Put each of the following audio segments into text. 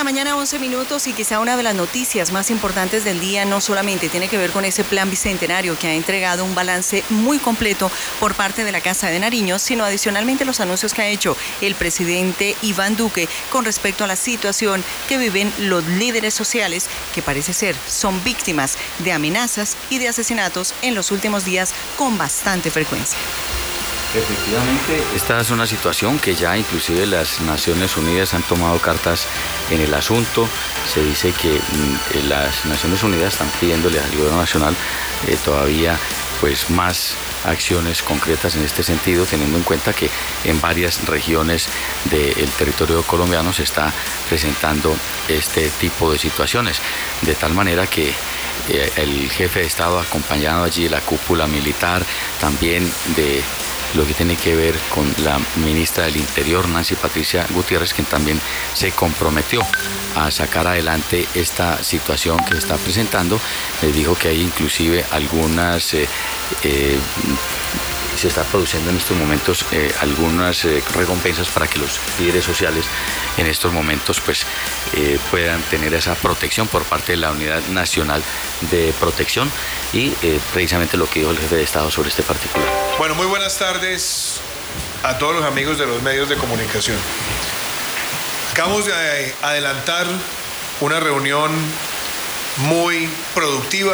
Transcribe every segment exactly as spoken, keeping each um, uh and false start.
la mañana, once minutos, y quizá una de las noticias más importantes del día no solamente tiene que ver con ese plan bicentenario que ha entregado un balance muy completo por parte de la Casa de Nariño, sino adicionalmente los anuncios que ha hecho el presidente Iván Duque con respecto a la situación que viven los líderes sociales, que parece ser son víctimas de amenazas y de asesinatos en los últimos días con bastante frecuencia. Efectivamente, esta es una situación que ya inclusive las Naciones Unidas han tomado cartas en el asunto. Se dice que mm, las Naciones Unidas están pidiéndole al gobierno nacional eh, todavía pues más acciones concretas en este sentido, teniendo en cuenta que en varias regiones del territorio colombiano se está presentando este tipo de situaciones, de tal manera que eh, el jefe de Estado, acompañado allí de la cúpula militar, también de lo que tiene que ver con la ministra del Interior, Nancy Patricia Gutiérrez, quien también se comprometió a sacar adelante esta situación que se está presentando. Les dijo que hay inclusive algunas, eh, eh, se está produciendo en estos momentos eh, algunas eh, recompensas para que los líderes sociales en estos momentos pues eh, puedan tener esa protección por parte de la Unidad Nacional de Protección y eh, precisamente lo que dijo el jefe de Estado sobre este particular. Bueno, muy buenas tardes a todos los amigos de los medios de comunicación. Acabamos de adelantar una reunión muy productiva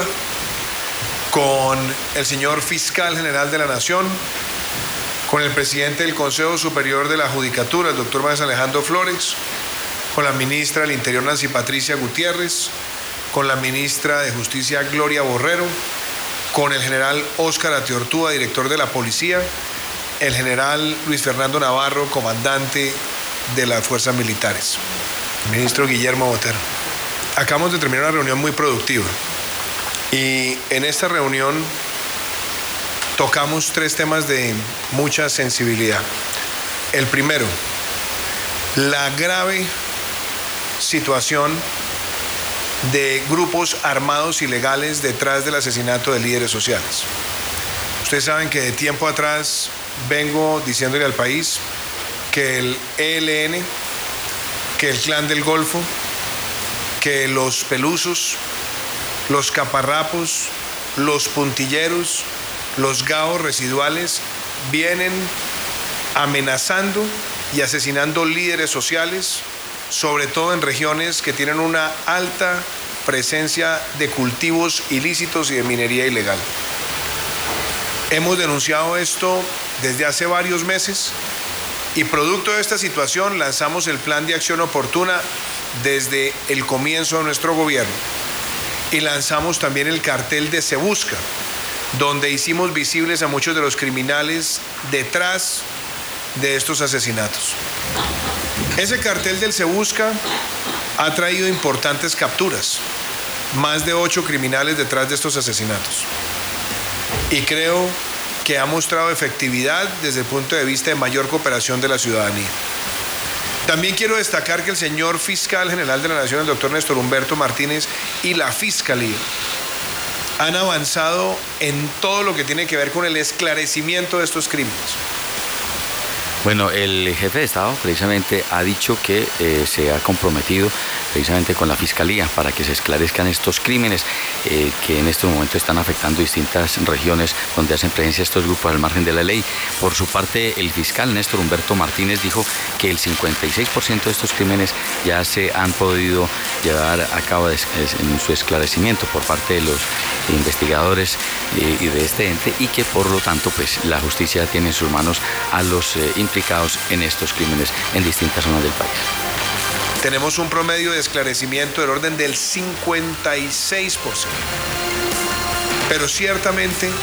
con el señor fiscal general de la Nación, con el presidente del Consejo Superior de la Judicatura, el doctor Manuel Alejandro Flores, con la ministra del Interior, Nancy Patricia Gutiérrez, con la ministra de Justicia, Gloria Borrero, con el general Óscar Atiortúa, director de la Policía, el general Luis Fernando Navarro, comandante de las Fuerzas Militares, el ministro Guillermo Botero. Acabamos de terminar una reunión muy productiva y en esta reunión tocamos tres temas de mucha sensibilidad. El primero, la grave situación de grupos armados ilegales detrás del asesinato de líderes sociales. Ustedes saben que de tiempo atrás vengo diciéndole al país que el E L N, que el Clan del Golfo, que los Pelusos, los Caparrapos, los Puntilleros, los Gaos residuales vienen amenazando y asesinando líderes sociales, sobre todo en regiones que tienen una alta presencia de cultivos ilícitos y de minería ilegal. Hemos denunciado esto desde hace varios meses y producto de esta situación lanzamos el plan de acción oportuna desde el comienzo de nuestro gobierno y lanzamos también el cartel de Se Busca, donde hicimos visibles a muchos de los criminales detrás de estos asesinatos. Ese cartel del Se Busca ha traído importantes capturas, más de ocho criminales detrás de estos asesinatos. Y creo que ha mostrado efectividad desde el punto de vista de mayor cooperación de la ciudadanía. También quiero destacar que el señor fiscal general de la Nación, el doctor Néstor Humberto Martínez, y la Fiscalía han avanzado en todo lo que tiene que ver con el esclarecimiento de estos crímenes. Bueno, el jefe de Estado precisamente ha dicho que eh, se ha comprometido precisamente con la Fiscalía para que se esclarezcan estos crímenes eh, que en estos momentos están afectando distintas regiones donde hacen presencia estos grupos al margen de la ley. Por su parte, el fiscal Néstor Humberto Martínez dijo que el cincuenta y seis por ciento de estos crímenes ya se han podido llevar a cabo en su esclarecimiento por parte de los investigadores eh, y de este ente, y que por lo tanto pues la justicia tiene en sus manos a los eh, implicados en estos crímenes en distintas zonas del país. Tenemos un promedio de esclarecimiento del orden del cincuenta y seis por ciento. Pero ciertamente